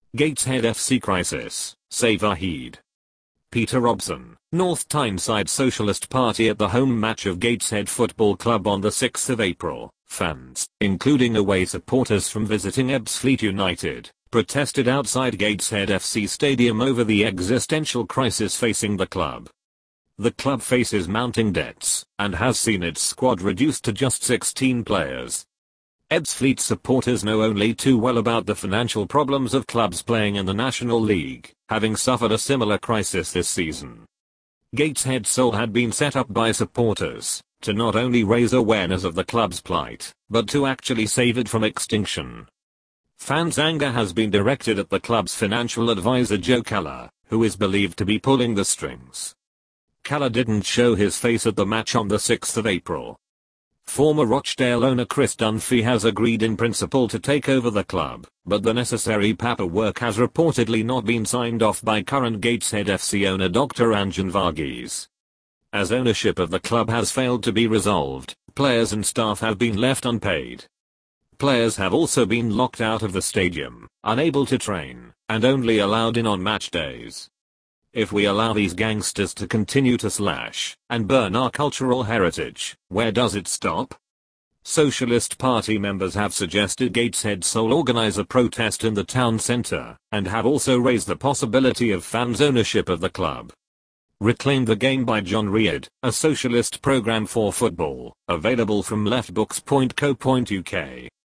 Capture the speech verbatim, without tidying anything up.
Gateshead F C crisis, save Wahid. Peter Robson, North Tyneside Socialist Party at the home match of Gateshead Football Club on the sixth of April, fans, including away supporters from visiting Ebbsfleet United, protested outside Gateshead F C Stadium over the existential crisis facing the club. The club faces mounting debts, and has seen its squad reduced to just sixteen players. Ebbsfleet supporters know only too well about the financial problems of clubs playing in the National League, having suffered a similar crisis this season. Gateshead Soul had been set up by supporters, to not only raise awareness of the club's plight, but to actually save it from extinction. Fans' anger has been directed at the club's financial advisor Joe Keller, who is believed to be pulling the strings. Keller didn't show his face at the match on the sixth of April. Former Rochdale owner Chris Dunphy has agreed in principle to take over the club, but the necessary paperwork has reportedly not been signed off by current Gateshead F C owner Doctor Anjan Varghese. As ownership of the club has failed to be resolved, players and staff have been left unpaid. Players have also been locked out of the stadium, unable to train, and only allowed in on match days. If we allow these gangsters to continue to slash and burn our cultural heritage, where does it stop? Socialist Party members have suggested Gateshead Soul organize a protest in the town centre, and have also raised the possibility of fans' ownership of the club. Reclaim the Game by John Reid, a socialist programme for football, available from leftbooks dot co dot uk.